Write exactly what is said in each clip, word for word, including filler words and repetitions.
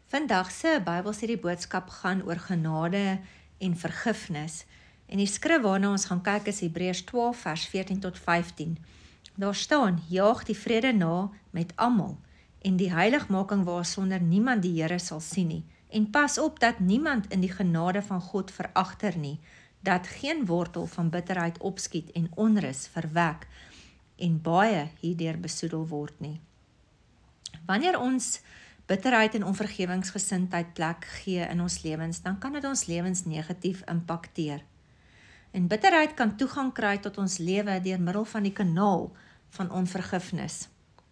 Vandag se Bybelstudie boodskap gaan oor genade en vergifnis. En die skrif waarna ons gaan kyk is Hebreërs twaalf vers veertien tot vyftien. Daar staan: jaag die vrede na met almal en die heiligmaking waarsonder niemand die Here sal sien nie. En pas op dat niemand in die genade van God veragter nie, dat geen wortel van bitterheid opskiet en onrus verwek en baie hierdeur besoedel word nie. Wanneer ons bitterheid en onvergewingsgesindheid plek gee in ons lewens, dan kan dit ons lewens negatief impakteer. En bitterheid kan toegang kry tot ons lewe deur middel van die kanaal van onvergifnis.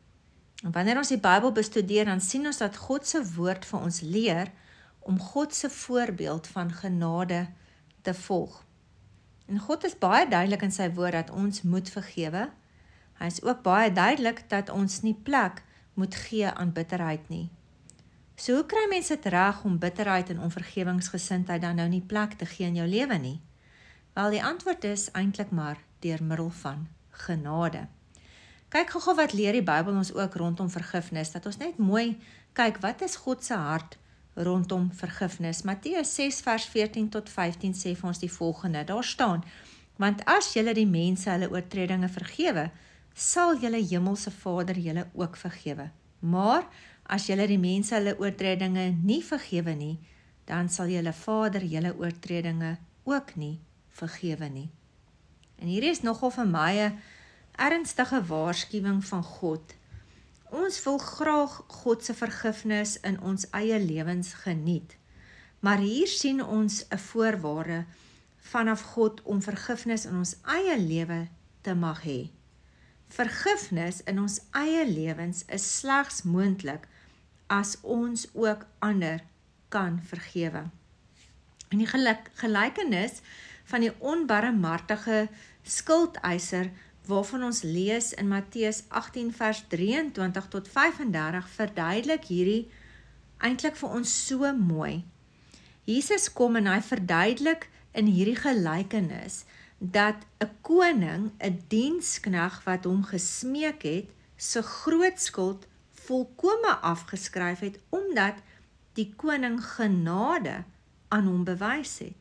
En wanneer ons die Bybel bestudeer, dan sien ons dat God se woord vir ons leer om God se voorbeeld van genade te volg. En God is baie duidelik in sy woord dat ons moet vergewe. Hy is ook baie duidelik dat ons nie plek moet gee aan bitterheid nie. So hoe kry mense dit reg om bitterheid en onvergewingsgesindheid dan nou nie plek te gee in jou lewe nie? Wel, die antwoord is eintlik maar deur middel van genade. Kyk gou-gou wat leer die Bybel ons ook rondom vergifnis, dat ons net mooi kyk wat is God se hart rondom vergifnis. Matteus ses vers veertien tot vyftien sê vir ons die volgende. Daar staan: want as julle die mense hulle oortredinge vergewe, sal julle hemelse Vader julle ook vergewe. Maar as julle die mense hulle oortredinge nie vergewe nie, dan sal julle Vader julle oortredinge ook nie vergewe nie. En hier is nogal vir my 'n ernstige waarskuwing van God. Ons wil graag God se vergifnis in ons eie lewens geniet. Maar hier sien ons 'n voorwaarde vanaf God om vergifnis in ons eie lewe te mag hê. Vergifnis in ons eie lewens is slegs moontlik as ons ook ander kan vergewe. En die gelyk, gelykenis van die onbarmhartige skuldeiser waarvan ons lees in Matteus agttien vers drieëntwintig tot vyfendertig verduidelik hierdie eintlik vir ons so mooi. Jesus kom en hy verduidelik in hierdie gelykenis dat 'n koning 'n dienskneg wat hom gesmeek het, se groot skuld volkome afgeskryf het, omdat die koning genade aan hom bewys het.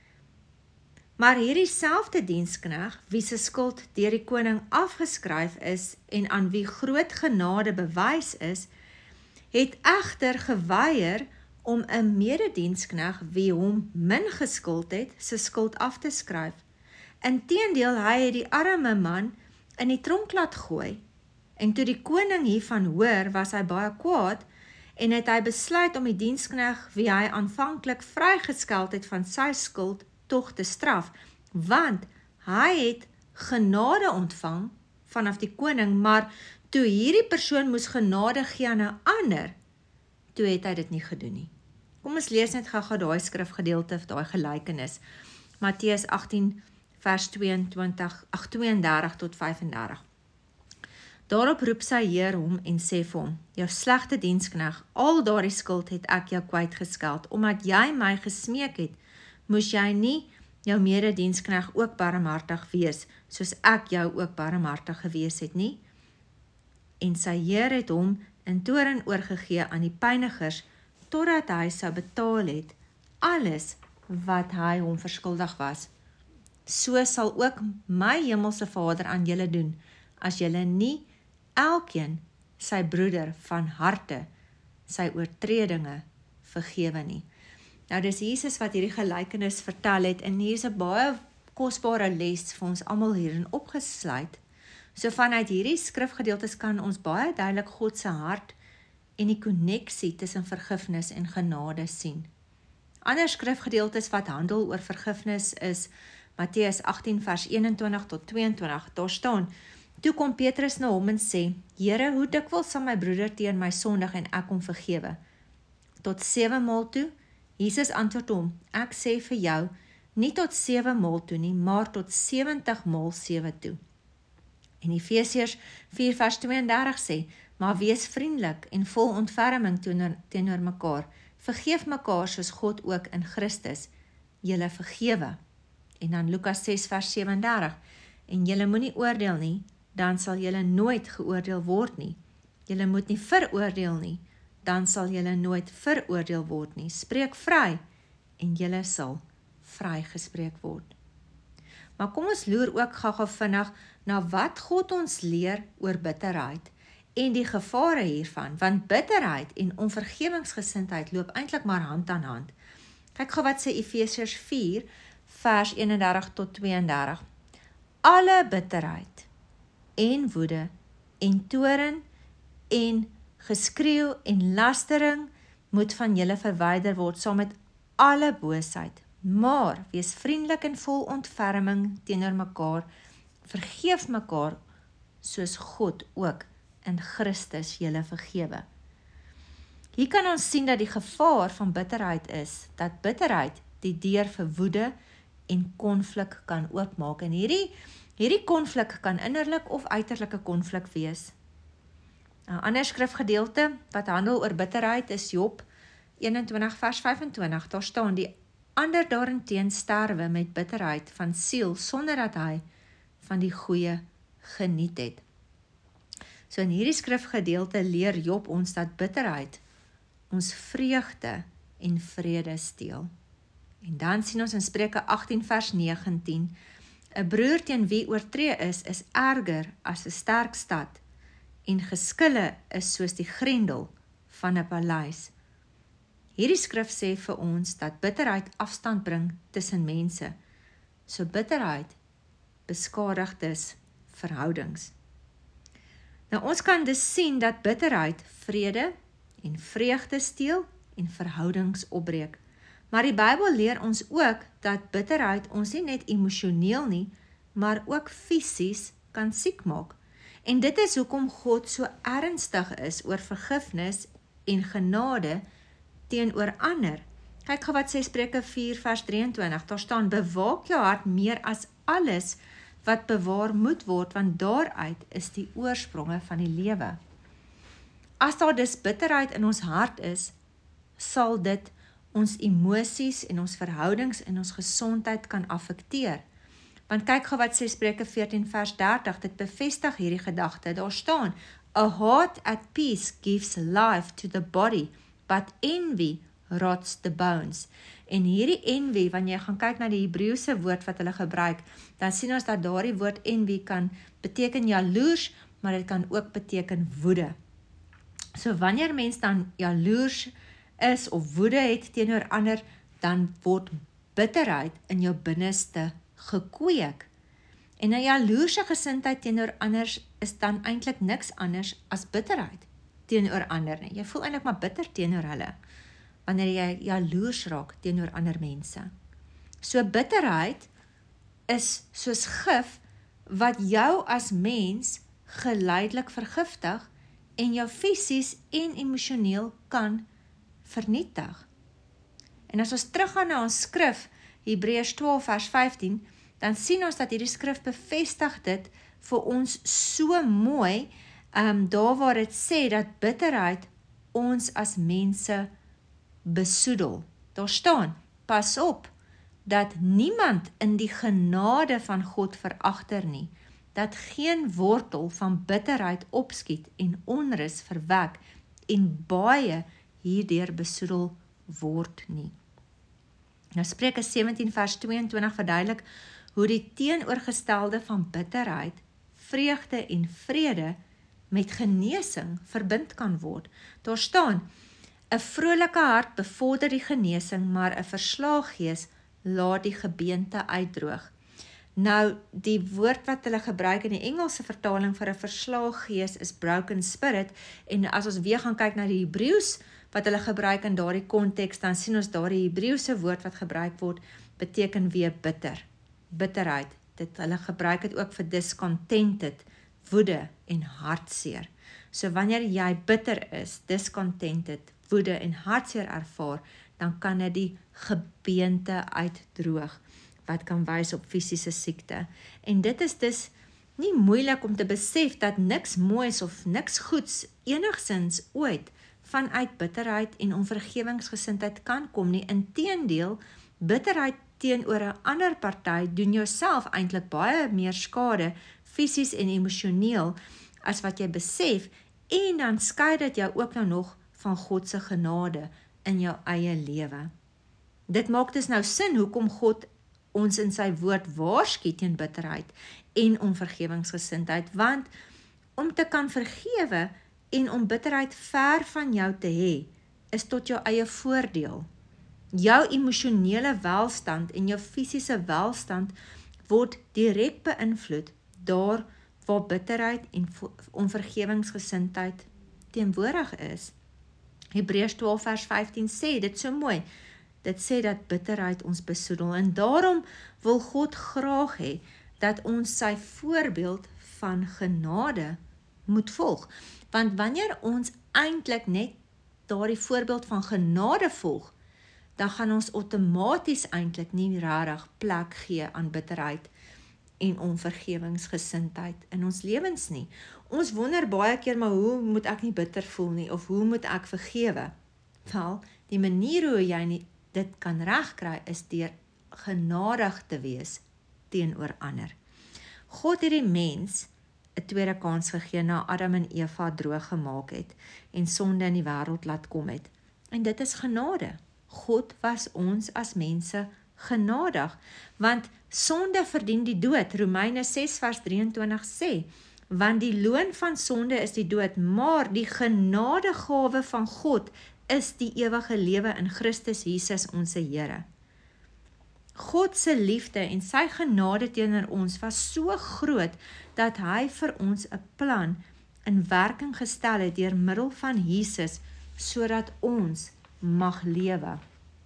Maar hierdie selfde dienskneg, wie se skuld deur die koning afgeskryf is en aan wie groot genade bewys is, het egter geweier om 'n mededienskneg wie hom min geskuld het, se skuld af te skryf. Inteendeel, hy het die arme man in die tronk laat gooi. En toe die koning hiervan hoor, was hy baie kwaad en het hy besluit om die dienskneg wie hy aanvanklik vrygeskeld het van sy skuld tog te straf, want hy het genade ontvang vanaf die koning, maar toe hierdie persoon moes genade gee aan 'n ander, toe het hy dit nie gedoen nie. Kom ons lees net gou-gou daai skrifgedeelte, daai gelykenis. Matteus agttien vers tweeëntwintig, ag tweeëndertig tot vyfendertig. Daarop roep sy heer hom en sê vir hom: jou slegte dienskneg, al daardie skuld het ek jou kwytgeskeld, omdat jy my gesmeek het, moes jy nie jou mededienskneg ook barmhartig wees, soos ek jou ook barmhartig gewees het nie? En sy heer het hom in toorn oorgegee aan die pynigers, totdat hy sou betaal het alles wat hy hom verskuldig was. So sal ook my hemelse Vader aan julle doen, as julle nie elkeen sy broeder van harte sy oortredinge vergewe nie. Nou dis Jesus wat hierdie gelykenis vertel het, en hier is 'n baie kosbare les vir ons almal hierin opgesluit. So vanuit hierdie skrifgedeeltes kan ons baie duidelik God se hart en die koneksie tussen vergifnis en genade sien. Ander skrifgedeeltes wat handel oor vergifnis is Matteus agttien vers eenentwintig tot tweeëntwintig. Daar staan: toe kom Petrus na hom en sê: Here, hoe dikwels sal my broeder teen my sondig en ek hom vergewe? Tot sewe maal toe? Jesus antwoord hom: ek sê vir jou, nie tot sewe maal toe nie, maar tot sewentig maal sewe toe. En Efesiërs vier vers tweeëndertig sê: maar wees vriendelik en vol ontferming teenoor, teenoor mekaar. Vergeef mekaar soos God ook in Christus julle vergewe. En dan Lukas ses vers sewendertig: en julle moenie oordeel nie, dan sal julle nooit geoordeel word nie. Julle moet nie veroordeel nie, dan sal julle nooit veroordeel word nie. Spreek vry en julle sal vrygespreek word. Maar kom ons loer ook gou-gou vinnig na wat God ons leer oor bitterheid en die gevare hiervan, want bitterheid en onvergewingsgesindheid loop eintlik maar hand aan hand. Kyk gou wat sê Efesiërs vier vers eenendertig tot tweeëndertig. Alle bitterheid en woede en toorn en geskreeu en lastering moet van julle verwyder word saam met alle boosheid. Maar wees vriendelik en vol ontferming teenoor mekaar, vergeef mekaar soos God ook in Christus julle vergewe. Hier kan ons sien dat die gevaar van bitterheid is, dat bitterheid die deur vir woede en konflik kan oopmaak. En hierdie, hierdie konflik kan innerlik of uiterlike konflik wees. 'n Ander skrifgedeelte wat handel oor bitterheid is Job eenentwintig vers vyfentwintig. Daar staan, die ander daarenteen sterwe met bitterheid van siel, sonder dat hy van die goeie geniet het. So in hierdie skrifgedeelte leer Job ons dat bitterheid ons vreugde en vrede steel. En dan sien ons in Spreuke agttien vers negentien, 'n broer teen wie oortree is, is erger as 'n sterk stad, en geskille is soos die grendel van 'n paleis. Hierdie skrif sê vir ons dat bitterheid afstand bring tussen mense. So bitterheid beskadig dus verhoudings. Nou ons kan dus sien dat bitterheid vrede en vreugde steel en verhoudings opbreek. Maar die Bybel leer ons ook dat bitterheid ons nie net emosioneel nie, maar ook fisies kan siek maak. En dit is hoekom God so ernstig is oor vergifnis en genade teenoor ander. Kyk gou wat sê Spreuke vier vers drieëntwintig, daar staan, bewaak jou hart meer as alles wat bewaar moet word, want daaruit is die oorspronge van die lewe. As daar dus bitterheid in ons hart is, sal dit ons emosies en ons verhoudings en ons gesondheid kan affekteer. Want kyk gou wat sê Spreuke veertien vers dertig, dit bevestig hierdie gedagte. Daar staan, a heart at peace gives life to the body, but envy rots the bones. En hierdie envy, wanneer jy gaan kyk na die Hebreëse woord wat hulle gebruik, dan sien ons dat daardie woord envy kan beteken jaloers, maar dit kan ook beteken woede. So wanneer mens dan jaloers is of woede het teenoor ander, dan word bitterheid in jou binneste gekweek. En 'n jaloerse gesindheid teenoor anders is dan eintlik niks anders as bitterheid teenoor ander nie. Jy voel eintlik maar bitter teenoor hulle, wanneer jy jaloers raak teenoor ander mense. So bitterheid is soos gif wat jou as mens geleidelik vergiftig en jou fisies en emosioneel kan vernietig. En as ons teruggaan na ons skrif, Hebreërs twaalf vers vyftien, dan sien ons dat hierdie skrif bevestig dit vir ons so mooi, um, daar waar dit sê dat bitterheid ons as mense besoedel. Daar staan, pas op, dat niemand in die genade van God veragter nie, dat geen wortel van bitterheid opskiet en onrus verwek en baie hierdeur besoedel word nie. Nou Spreuke sewentien vers tweeëntwintig verduidelik hoe die teenoorgestelde van bitterheid, vreugde en vrede met genesing verbind kan word. Daar staan, 'n vrolike hart bevorder die genesing, maar 'n verslae gees laat die gebeente uitdroog. Nou, die woord wat hulle gebruik in die Engelse vertaling vir 'n verslae gees is broken spirit, en as ons weer gaan kyk na die Hebreëus wat hulle gebruik in daardie konteks, dan sien ons daardie Hebreëse woord wat gebruik word, beteken weer bitter, bitterheid. Dit, hulle gebruik dit ook vir discontented, woede en hartseer. So wanneer jy bitter is, discontented, woede en hartseer ervaar, dan kan dit die gebeente uitdroog, wat kan wys op fisiese siekte. En dit is dus nie moeilik om te besef dat niks moois of niks goeds enigsins ooit vanuit bitterheid en onvergewingsgesindheid kan kom nie. Inteendeel, bitterheid teenoor 'n ander party doen jouself eintlik baie meer skade, fisies en emosioneel, as wat jy besef, en dan skei dit jou ook nou nog van God se genade in jou eie lewe. Dit maak dus nou sin hoekom God ons in sy woord waarsku teen bitterheid en onvergewingsgesindheid, want om te kan vergewe en om bitterheid ver van jou te hê, is tot jou eie voordeel. Jou emosionele welstand en jou fisiese welstand word direk beïnvloed daar waar bitterheid en onvergewingsgesindheid teenwoordig is. Hebreërs twaalf vers vyftien sê dit so mooi. Dit sê dat bitterheid ons besoedel en daarom wil God graag hê dat ons sy voorbeeld van genade moet volg. Want wanneer ons eintlik net daardie voorbeeld van genade volg, dan gaan ons outomaties eintlik nie regtig plek gee aan bitterheid en onvergewingsgesindheid in ons lewens nie. Ons wonder baie keer, maar hoe moet ek nie bitter voel nie, of hoe moet ek vergewe? Wel, die manier hoe jy nie dit kan regkry is deur genadig te wees teenoor ander. God het die mens 'n tweede kans gegee na Adam en Eva droog gemaak het en sonde in die wêreld laat kom het. En dit is genade. God was ons as mense genadig, want sonde verdien die dood. Romeine ses vers drieëntwintig sê, want die loon van sonde is die dood, maar die genadegawe van God is die ewige lewe in Christus Jesus ons Here. God se liefde en sy genade teenoor ons was so groot, dat hy vir ons 'n plan in werking gestel het deur middel van Jesus, sodat ons mag lewe.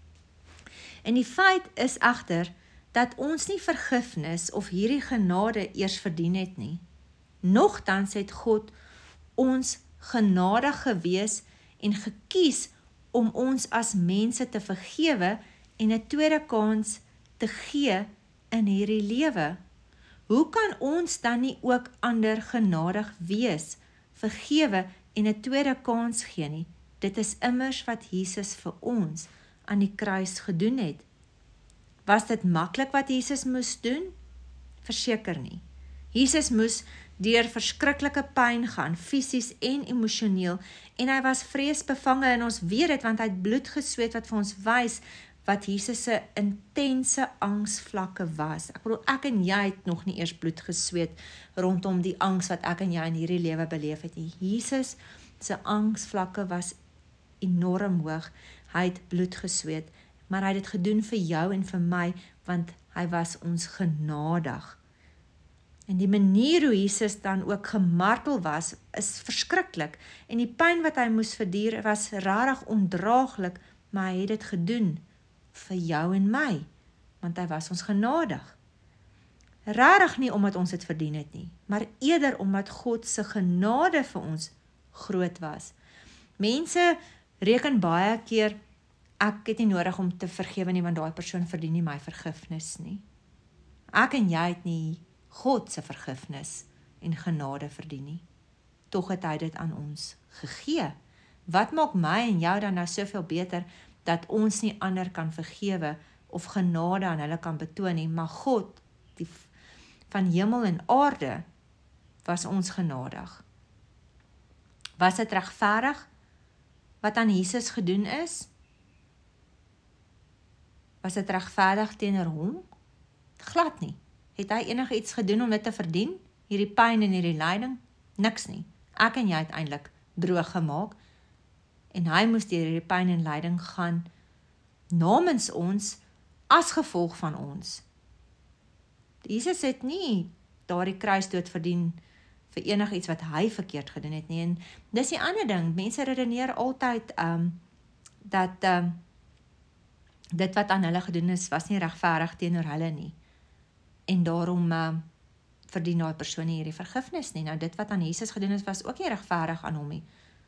En die feit is egter, dat ons nie vergifnis of hierdie genade eers verdien het nie. Nogtans het God ons genadig gewees en gekies om ons as mense te vergewe en 'n tweede kans te gee in hierdie lewe. Hoe kan ons dan nie ook ander genadig wees, vergewe en 'n tweede kans gee nie? Dit is immers wat Jesus vir ons aan die kruis gedoen het. Was dit maklik wat Jesus moes doen? Verseker nie. Jesus moes deur verskriklike pyn gaan, fisies en emosioneel, en hy was vreesbevange en ons weet dit, want hy het bloed gesweet wat vir ons wys wat Jesus se intense angsvlakke was. Ek bedoel, ek en jy het nog nie eers bloed gesweet rondom die angs wat ek en jy in hierdie lewe beleef het nie. Jesus se angsvlakke was enorm hoog. Hy het bloed gesweet, maar hy het dit gedoen vir jou en vir my, want hy was ons genadig. En die manier hoe Jesus dan ook gemartel was, is verskriklik. En die pyn wat hy moes verduur was rarig ondraaglik, maar hy het dit gedoen vir jou en my, want hy was ons genadig. Rarig nie omdat ons dit verdien het nie, maar eerder omdat God se genade vir ons groot was. Mense reken baie keer, ek het nie nodig om te vergewe nie, want daai persoon verdien nie my vergifnis nie. Ek en jy het nie God se vergifnis en genade verdien nie. Tog het hy dit aan ons gegee. Wat maak my en jou dan nou soveel beter, dat ons nie ander kan vergewe, of genade aan hulle kan betoon nie, maar God, die van hemel en aarde, was ons genadig. Was dit regverdig, wat aan Jesus gedoen is? Was dit regverdig teenoor hom? Glad nie. Het hy enige iets gedoen om dit te verdien? Hierdie pyn en hierdie lyding? Niks nie. Ek en jy uiteindelik droog gemaak, en hy moes deur hierdie pyn en lyding gaan namens ons, as gevolg van ons. Jesus het nie daardie kruisdood verdien vir enige iets wat hy verkeerd gedoen het nie. En dis die ander ding, mense redeneer altyd um, dat um, dit wat aan hulle gedoen is, was nie regverdig teenoor hulle nie. En daarom um, verdien daai persoon nie hierdie vergifnis nie. Nou dit wat aan Jesus gedoen is, was ook nie regverdig aan hom nie.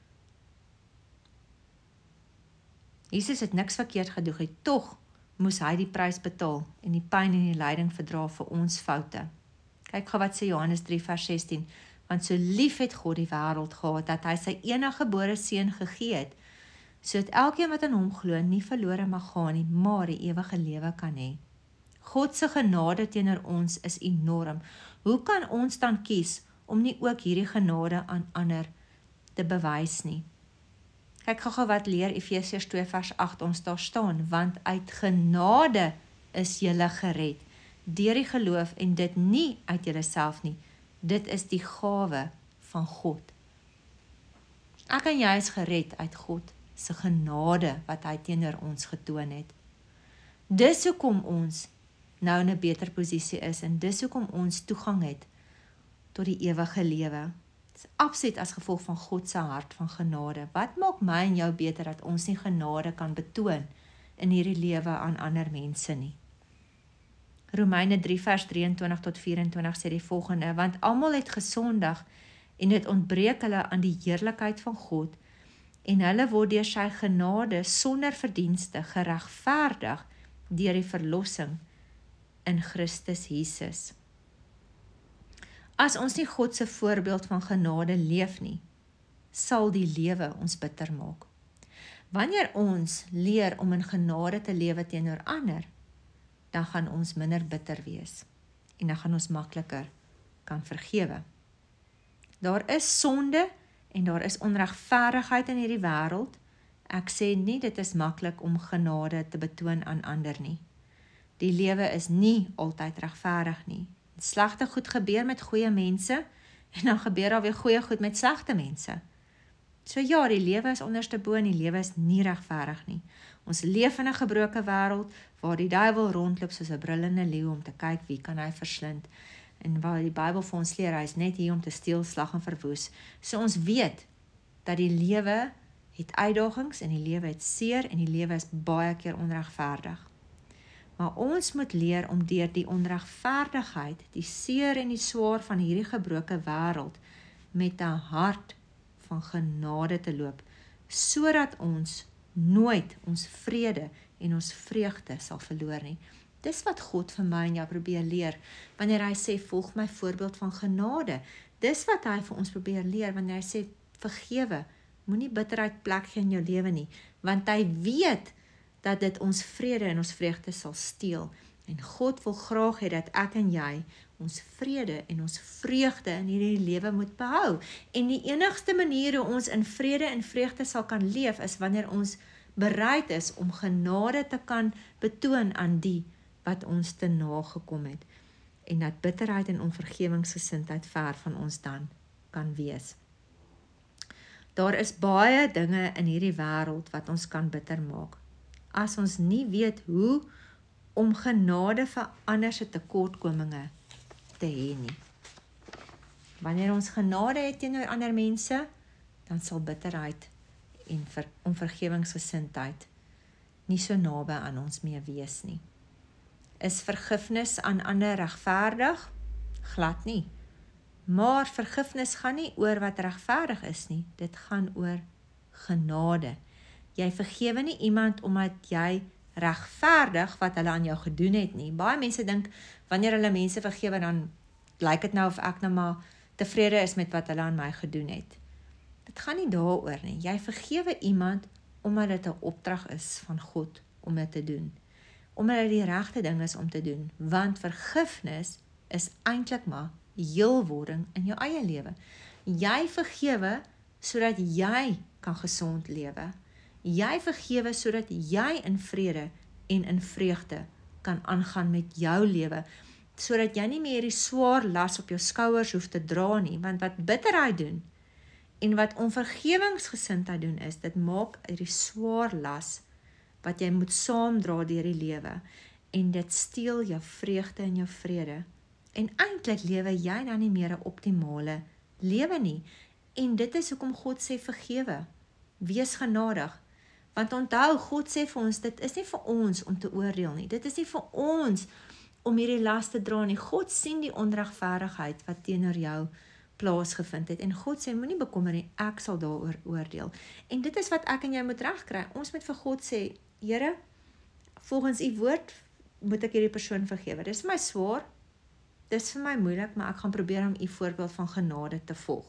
Jesus het niks verkeerd gedoen nie, tog moes hy die prys betaal en die pyn en die lyding verdra vir ons foute. Kyk gou wat sê Johannes drie vers sestien, want so lief het God die wêreld gehad, dat hy sy enige gebore seun gegee het, sodat elkeen wat aan hom glo nie verlore mag gaan nie, maar die ewige lewe kan hê. God se genade teenoor ons is enorm. Hoe kan ons dan kies om nie ook hierdie genade aan ander te bewys nie? Kyk gou-gou wat leer Efesiërs twee vers agt ons daar staan, want uit genade is julle gered, deur die geloof en dit nie uit julleself nie, dit is die gawe van God. Ek en jy is gered uit God se genade wat hy teenoor ons getoon het. Dis hoekom ons nou in 'n beter posisie is en dis hoekom ons toegang het tot die ewige lewe. Dit is absoluut as gevolg van God se hart van genade. Wat maak my en jou beter dat ons nie genade kan betoon in hierdie lewe aan ander mense nie? Romeine drie vers drieëntwintig tot vyf-en-twintig sê die volgende, want almal het gesondig en dit ontbreek hulle aan die heerlikheid van God en hulle word deur sy genade sonder verdienste geregverdig deur die verlossing in Christus Jesus. As ons nie God se voorbeeld van genade leef nie, sal die lewe ons bitter maak. Wanneer ons leer om in genade te lewe teenoor ander, dan gaan ons minder bitter wees en dan gaan ons makliker kan vergewe. Daar is sonde en daar is onregverdigheid in hierdie wêreld. Ek sê nie dit is maklik om genade te betoon aan ander nie. Die lewe is nie altyd regverdig nie. Slegte goed gebeur met goeie mense en dan gebeur daar weer goeie goed met slegte mense. So ja, die lewe is onderste bo en die lewe is nie regverdig nie. Ons leef in 'n gebroke wêreld waar die duiwel rondloop soos 'n brullende leeu om te kyk wie kan hy verslind. En waar die Bybel vir ons leer, hy is net hier om te steel, slag en verwoes. So ons weet dat die lewe het uitdagings en die lewe het seer en die lewe is baie keer onregverdig. Maar ons moet leer om deur die onregverdigheid, die seer en die swaar van hierdie gebroke wêreld met 'n hart van genade te loop, sodat ons nooit ons vrede en ons vreugde sal verloor nie. Dis wat God vir my en jou probeer leer, wanneer hy sê, volg my voorbeeld van genade. Dis wat hy vir ons probeer leer, wanneer hy sê, vergewe, moenie bitterheid plek gee in jou lewe nie, want hy weet dat dit ons vrede en ons vreugde sal steel. En God wil graag hê dat ek en jy ons vrede en ons vreugde in hierdie lewe moet behou. En die enigste manier hoe ons in vrede en vreugde sal kan leef, is wanneer ons bereid is om genade te kan betoon aan die wat ons te nagekom het. En dat bitterheid en onvergewingsgesindheid ver van ons dan kan wees. Daar is baie dinge in hierdie wêreld wat ons kan bitter maak. As ons nie weet hoe om genade vir ander se tekortkominge te hê nie. Wanneer ons genade het teenoor ander mense, dan sal bitterheid en onvergewingsgesindheid nie so naby aan ons mee wees nie. Is vergifnis aan ander regverdig? Glad nie. Maar vergifnis gaan nie oor wat regverdig is nie, dit gaan oor genade. Jy vergewe nie iemand omdat jy regverdig wat hulle aan jou gedoen het nie. Baie mense dink, wanneer hulle mense vergewe, dan lyk dit nou of ek nou maar tevrede is met wat hulle aan my gedoen het. Dit gaan nie daaroor nie. Jy vergewe iemand omdat dit 'n opdrag is van God om dit te doen. Omdat dit die regte ding is om te doen. Want vergifnis is eintlik maar heelwording in jou eie lewe. Jy vergewe sodat jy kan gesond lewe. Jy vergewe sodat jy in vrede en in vreugde kan aangaan met jou lewe, sodat jy nie meer die swaar las op jou skouers hoef te dra nie, want wat bitterheid doen en wat onvergewingsgesindheid doen is, dit maak uit die swaar las wat jy moet saamdra deur die lewe en dit steel jou vreugde en jou vrede. En eintlik lewe jy dan nie meer 'n optimale lewe nie. En dit is hoekom God sê vergewe. Wees genadig. Want onthou, God sê vir ons, dit is nie vir ons om te oordeel nie. Dit is nie vir ons om hierdie las te dra nie. God sien die onregverdigheid wat teenoor jou plaasgevind het. En God sê, moenie bekommer nie, ek sal daaroor oordeel. En dit is wat ek en jy moet regkry. Ons moet vir God sê, Here, volgens u woord moet ek hierdie persoon vergewe. Dis vir my swaar, dis vir my moeilik, maar ek gaan probeer om u voorbeeld van genade te volg.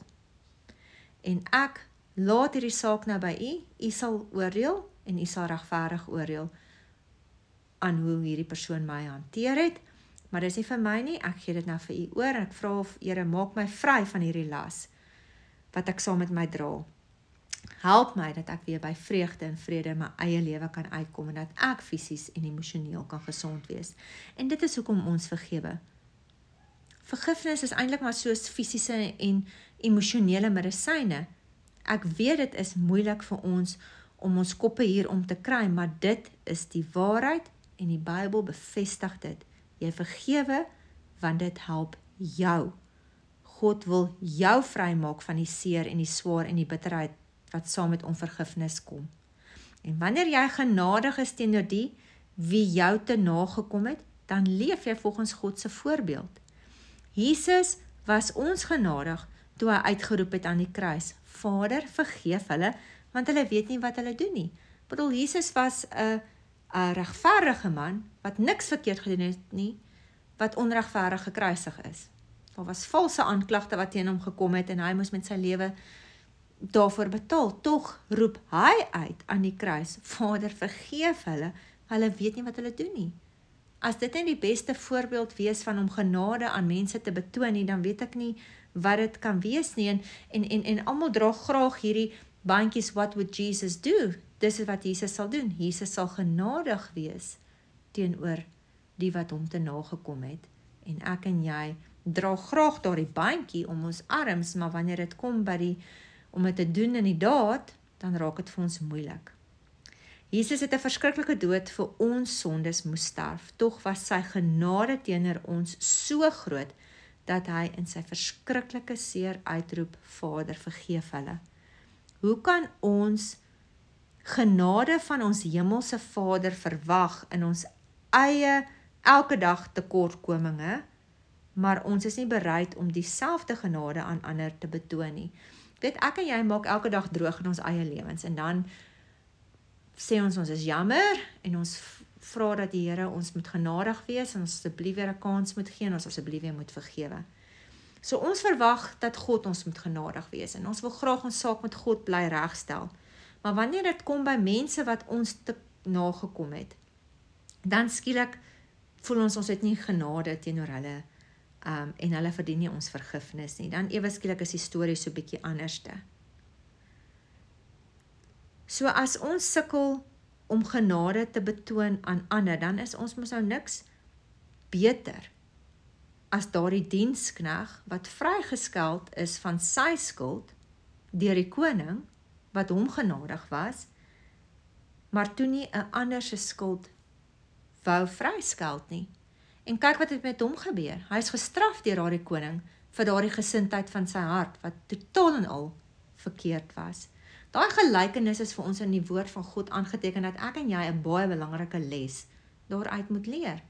En ek laat hierdie saak nou by u, u sal oordeel en u sal regverdig oordeel aan hoe hierdie persoon my hanteer het, maar dis nie vir my nie, ek gee dit nou vir u oor en ek vra of Here maak my vry van hierdie las wat ek saam met my dra. Help my dat ek weer by vreugde en vrede in my eie lewe kan uitkom en dat ek fisies en emosioneel kan gesond wees. En dit is hoekom ons vergewe. Vergifnis is eintlik maar soos fisiese en emosionele medisyne. Ek weet dit is moeilik vir ons om ons koppe hier om te kry, maar dit is die waarheid en die Bybel bevestig dit. Jy vergewe want dit help jou. God wil jou vrymaak van die seer en die swaar en die bitterheid wat saam met onvergifnis kom. En wanneer jy genadig is teenoor die wie jou te nagekom het, dan leef jy volgens God se voorbeeld. Jesus was ons genadig toe hy uitgeroep het aan die kruis. Vader, vergeef hulle, want hulle weet nie wat hulle doen nie. Ek bedoel, Jesus was 'n 'n regverdige man wat niks verkeerd gedoen het nie, wat onregverdig gekruisig is. Daar was valse aanklagte wat teen hom gekom het en hy moes met sy lewe daarvoor betaal. Tog roep hy uit aan die kruis, Vader, vergeef hulle, hulle weet nie wat hulle doen nie. As dit nie die beste voorbeeld wees van om genade aan mense te betoon nie, dan weet ek nie wat dit kan wees nie. En, en, en, en almal dra graag hierdie bandjies, what would Jesus do? Dis is wat Jesus sal doen. Jesus sal genadig wees teenoor die wat hom te nagekom het. En ek en jy dra graag daardie bandjie om ons arms, maar wanneer dit kom by die om dit te doen in die daad, dan raak dit vir ons moeilik. Jesus het 'n verskriklike dood vir ons sondes moes sterf, tog was sy genade teenoor ons so groot, dat hy in sy verskriklike seer uitroep, Vader, vergeef hulle. Hoe kan ons genade van ons hemelse Vader verwag in ons eie elke dag tekortkominge, maar ons is nie bereid om dieselfde genade aan ander te betoon nie. Weet, ek en jy maak elke dag droog in ons eie lewens, en dan sê ons, ons is jammer, en ons vra dat die Here ons moet genadig wees, en ons asseblief weer 'n kans moet gee, en ons asseblief weer moet vergewe. So ons verwag dat God ons moet genadig wees, en ons wil graag ons saak met God bly regstel. Maar wanneer dit kom by mense wat ons te nagekom het, dan skielik voel ons, ons het nie genade teenoor hulle, um, en hulle verdien nie ons vergifnis nie. Dan ewe skielik is die storie so bietjie anderste. So as ons sukkel om genade te betoon aan ander, dan is ons mos nou niks beter as daardie dienskneg wat vrygeskeld is van sy skuld deur die koning wat hom genadig was, maar toe nie 'n ander se skuld wou vryskeld nie. En kyk wat het met hom gebeur. Hy is gestraf deur daardie koning vir daardie gesindheid van sy hart wat totaal en al verkeerd was. Daai gelykenis is vir ons in die woord van God aangeteken dat ek en jy 'n baie belangrike les daaruit moet leer.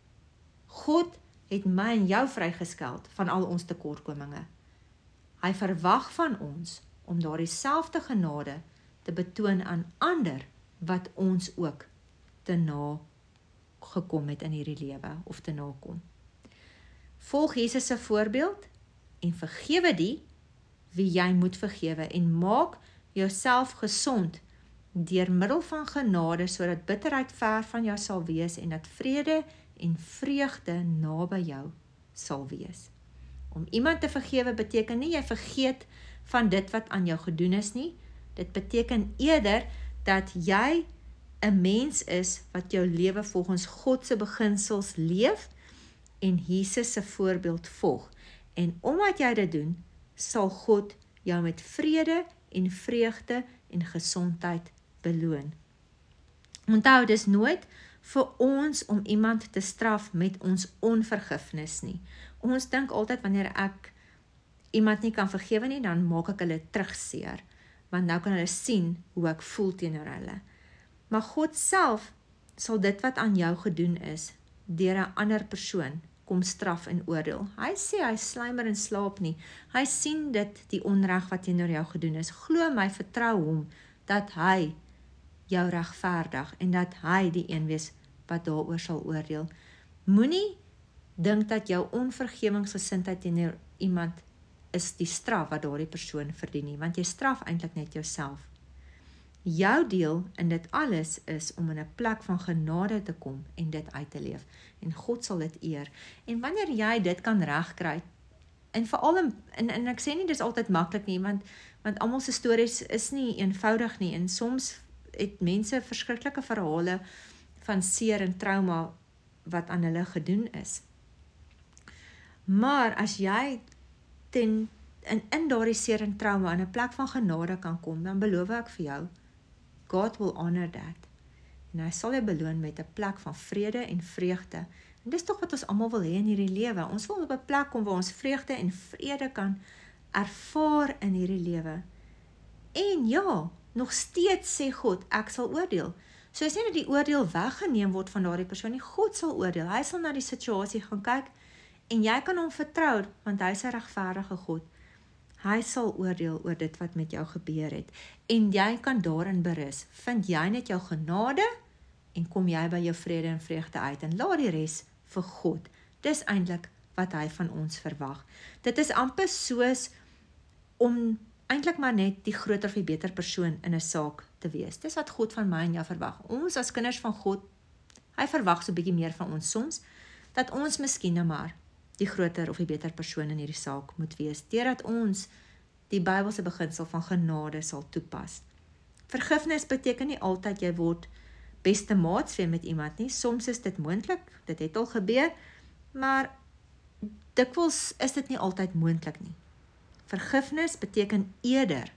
God het my en jou vrygeskeld van al ons tekortkominge. Hy verwag van ons om daardie selfde genade te betoon aan ander wat ons ook te na gekom het in hierdie lewe of te nakom. Volg Jesus se voorbeeld en vergewe die wie jy moet vergewe en maak jouself gesond deur middel van genade sodat bitterheid ver van jou sal wees en dat vrede en vreugde naby jou sal wees. Om iemand te vergewe beteken nie jy vergeet van dit wat aan jou gedoen is nie. Dit beteken eerder dat jy 'n mens is wat jou lewe volgens God se beginsels leef en Jesus se voorbeeld volg. En omdat jy dit doen, sal God jou met vrede en vreugde en gesondheid beloon. Onthou, dis nooit vir ons om iemand te straf met ons onvergifnis nie. Ons dink altyd wanneer ek iemand nie kan vergewe nie, dan maak ek hulle terugseer, want nou kan hulle sien hoe ek voel teenoor hulle. Maar God self sal dit wat aan jou gedoen is, deur 'n ander persoon kom straf en oordeel. Hy sê hy sluimer en slaap nie. Hy sien dit die onreg wat teenoor jou gedoen is. Glo my, vertrou hom dat hy jou regverdig en dat hy die een wees wat daaroor sal oordeel. Moenie dink dat jou onvergewingsgesindheid teenoor iemand is die straf wat daardie persoon verdien nie, want jy straf eintlik net jouself. Jou deel in dit alles is om in 'n plek van genade te kom en dit uit te leef. En God sal dit eer. En wanneer jy dit kan regkry, en veral in, en, en ek sê nie dis altyd maklik nie, want Want almal se stories is nie eenvoudig nie en soms het mense verskriklike verhale van seer en trauma wat aan hulle gedoen is. Maar as jy ten, in, in daardie seer en trauma in 'n plek van genade kan kom, dan beloof ek vir jou, God will honor that. En hy sal jou beloon met 'n plek van vrede en vreugde. En dis tog wat ons almal wil hê in hierdie lewe. Ons wil op 'n plek kom waar ons vreugde en vrede kan ervaar in hierdie lewe. En ja, nog steeds sê God, ek sal oordeel. So is nie dat die oordeel weggeneem word van daardie persoon nie, God sal oordeel. Hy sal na die situasie gaan kyk en jy kan hom vertrou, want hy is 'n regverdige God. Hy sal oordeel oor dit wat met jou gebeur het. En jy kan daarin berus. Vind jy net jou genade en kom jy by jou vrede en vreugde uit en laat die res vir God. Dis eintlik wat hy van ons verwag. Dit is amper soos om eintlik maar net die groter of die beter persoon in 'n saak te wees. Dis wat God van my en jou verwag. Ons as kinders van God, hy verwag so 'n bietjie meer van ons soms, dat ons miskien nou maar die groter of die beter persoon in hierdie saak moet wees, deurdat ons die Bybelse beginsel van genade sal toepas. Vergifnis beteken nie altyd jy word beste maats weer met iemand nie, soms is dit moontlik, dit het al gebeur, maar dikwels is dit nie altyd moontlik nie. Vergifnis beteken eerder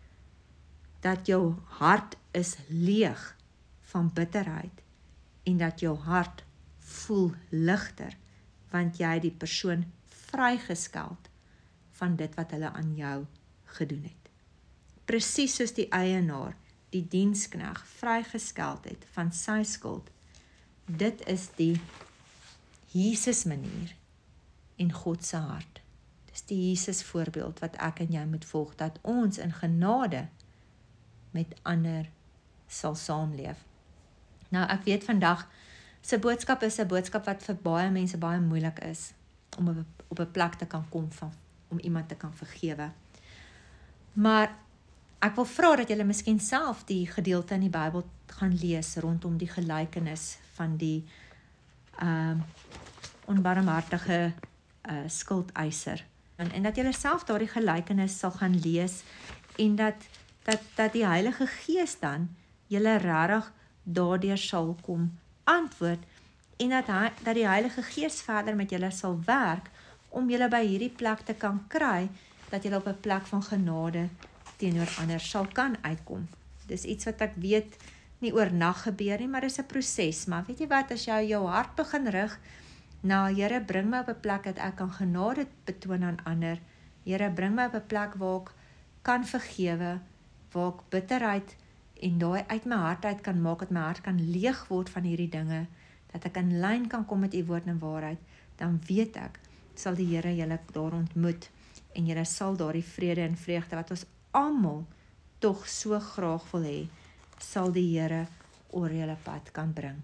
dat jou hart is leeg van bitterheid en dat jou hart voel ligter, want jy die persoon vrygeskeld van dit wat hulle aan jou gedoen het. Presies soos die eienaar, die dienskneg, vrygeskeld het van sy skuld. Dit is die Jesus manier en God se hart. Dis die Jesus voorbeeld wat ek en jy moet volg, dat ons in genade met ander sal saamleef. Nou, ek weet vandag, sy boodskap is 'n boodskap wat vir baie mense baie moeilik is, om op, op 'n plek te kan kom, van, om iemand te kan vergewe. Maar, ek wil vra dat julle miskien self die gedeelte in die Bybel gaan lees, rondom die gelykenis van die uh, onbarmhartige uh, skuldeiser. En, en dat julle self daardie gelykenis sal gaan lees, en dat, dat, dat die Heilige Gees dan julle regtig daardeur sal kom antwoord, en dat, hy, dat die Heilige Gees verder met julle sal werk, om julle by hierdie plek te kan kry, dat julle op 'n plek van genade teenoor ander sal kan uitkom. Dis iets wat ek weet nie oornag gebeur nie, maar dis 'n proses. Maar weet jy wat, as jy jou hart begin rig, nou Here, bring my op 'n plek dat ek kan genade betoon aan ander. Here, bring my op 'n plek waar ek kan vergewe, waar ek bitterheid en daai uit my hart uit kan maak, dat my hart kan leeg word van hierdie dinge, dat ek in lyn kan kom met u woord en waarheid, dan weet ek, sal die Here julle daar ontmoet, en julle sal daardie vrede en vreugde, wat ons almal tog so graag wil hê, sal die Here oor julle pad kan bring.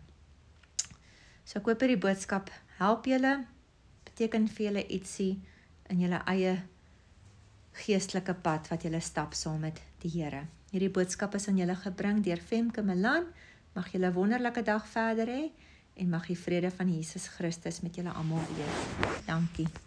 So ek hoop hierdie boodskap help julle, beteken vir julle ietsie in julle eie geestelike pad wat julle stap saam met die Here. Hierdie boodskap is aan julle gebring deur Femke Milan. Mag julle 'n wonderlike dag verder hê en mag die vrede van Jesus Christus met julle almal wees. Dankie.